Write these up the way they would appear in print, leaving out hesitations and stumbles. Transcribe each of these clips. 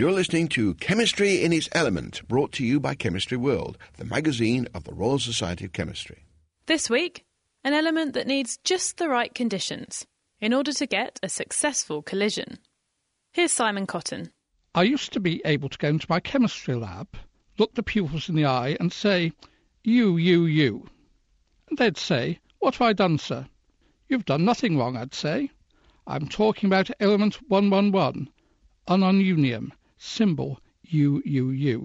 You're listening to Chemistry in its Element, brought to you by Chemistry World, the magazine of the Royal Society of Chemistry. This week, an element that needs just the right conditions in order to get a successful collision. Here's Simon Cotton. I used to be able to go into my chemistry lab, look the pupils in the eye and say, you. And they'd say, "What have I done, sir?" "You've done nothing wrong," I'd say. "I'm talking about element 111, ununium, symbol UUU."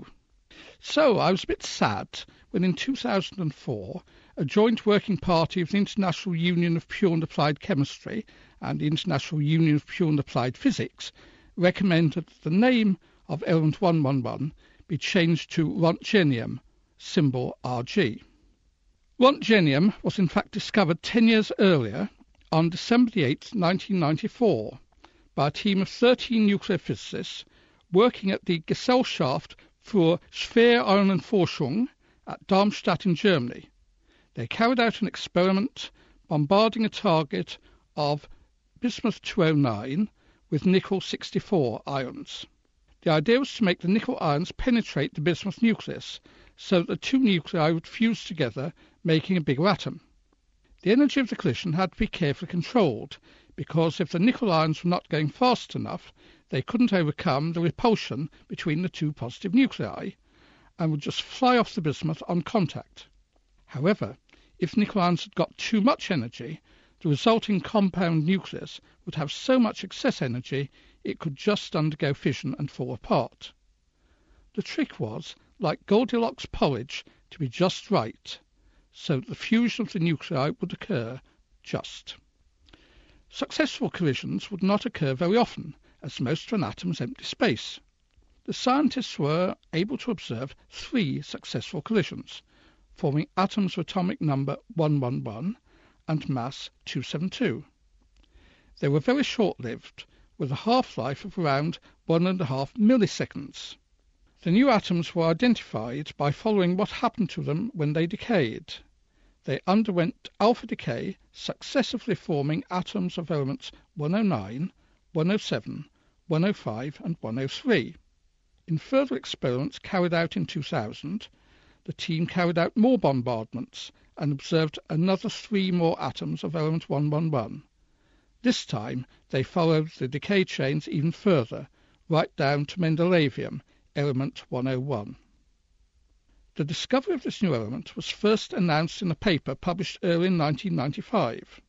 So I was a bit sad when in 2004 a joint working party of the International Union of Pure and Applied Chemistry and the International Union of Pure and Applied Physics recommended that the name of element 111 be changed to Roentgenium, symbol Rg. Roentgenium was in fact discovered 10 years earlier, on December 8, 1994, by a team of 13 nuclear physicists working at the Gesellschaft für Schwerionenforschung at Darmstadt in Germany. They carried out an experiment bombarding a target of bismuth-209 with nickel-64 ions. The idea was to make the nickel ions penetrate the bismuth nucleus so that the two nuclei would fuse together, making a bigger atom. The energy of the collision had to be carefully controlled because if the nickel ions were not going fast enough, they couldn't overcome the repulsion between the two positive nuclei and would just fly off the bismuth on contact. However, if nickel ions had got too much energy, the resulting compound nucleus would have so much excess energy it could just undergo fission and fall apart. The trick was, like Goldilocks porridge, to be just right, so that the fusion of the nuclei would occur just. Successful collisions would not occur very often, as most of an atom is empty space. The scientists were able to observe 3 successful collisions, forming atoms of atomic number 111 and mass 272. They were very short-lived, with a half-life of around 1.5 milliseconds. The new atoms were identified by following what happened to them when they decayed. They underwent alpha decay, successively forming atoms of elements 109, 107, 105 and 103. In further experiments carried out in 2000, the team carried out more bombardments and observed another 3 more atoms of element 111. This time they followed the decay chains even further, right down to Mendelevium, element 101. The discovery of this new element was first announced in a paper published early in 1995.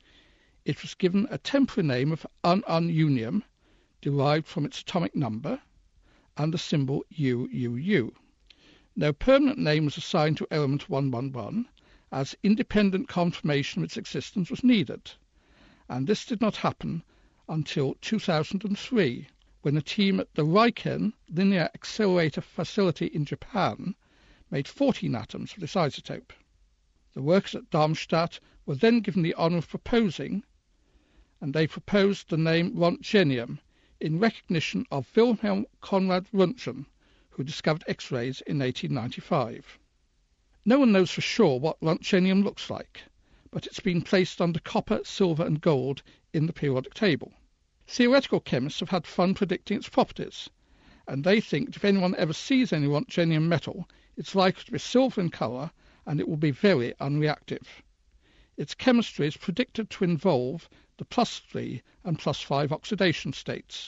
It was given a temporary name of ununium, derived from its atomic number, and the symbol UUU. No permanent name was assigned to element 111, as independent confirmation of its existence was needed, and this did not happen until 2003, when a team at the Riken Linear Accelerator Facility in Japan made 14 atoms of this isotope. The workers at Darmstadt were then given the honour of proposing, and they proposed the name Roentgenium in recognition of Wilhelm Conrad Röntgen, who discovered X-rays in 1895. No one knows for sure what Roentgenium looks like, but it's been placed under copper, silver and gold in the periodic table. Theoretical chemists have had fun predicting its properties, and they think that if anyone ever sees any Roentgenium metal, it's likely to be silver in colour and it will be very unreactive. Its chemistry is predicted to involve the +3 and +5 oxidation states.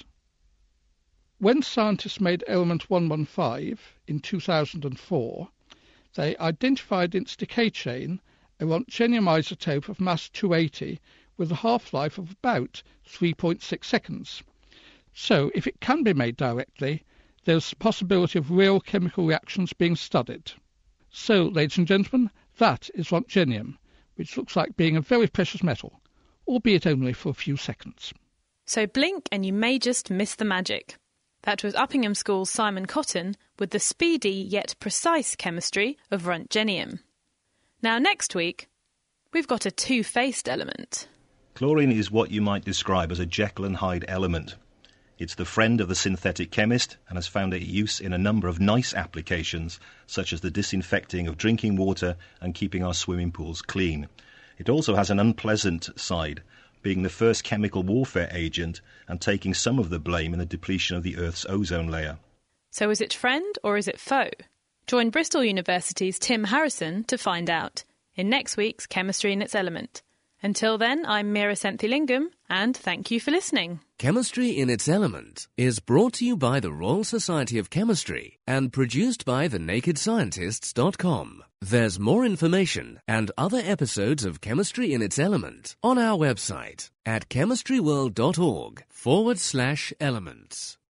When scientists made element 115 in 2004, they identified in its decay chain a Roentgenium isotope of mass 280 with a half-life of about 3.6 seconds. So, if it can be made directly, there's the possibility of real chemical reactions being studied. So, ladies and gentlemen, that is Roentgenium, which looks like being a very precious metal, albeit only for a few seconds. So blink and you may just miss the magic. That was Uppingham School's Simon Cotton with the speedy yet precise chemistry of Roentgenium. Now next week, we've got a two-faced element. Chlorine is what you might describe as a Jekyll and Hyde element. It's the friend of the synthetic chemist and has found its use in a number of nice applications, such as the disinfecting of drinking water and keeping our swimming pools clean. It also has an unpleasant side. being the first chemical warfare agent and taking some of the blame in the depletion of the Earth's ozone layer. So is it friend or is it foe? Join Bristol University's Tim Harrison to find out in next week's Chemistry in its Element. Until then, I'm Meera Senthilingam, and thank you for listening. Chemistry in its Element is brought to you by the Royal Society of Chemistry and produced by thenakedscientists.com. There's more information and other episodes of Chemistry in its Element on our website at chemistryworld.org/elements.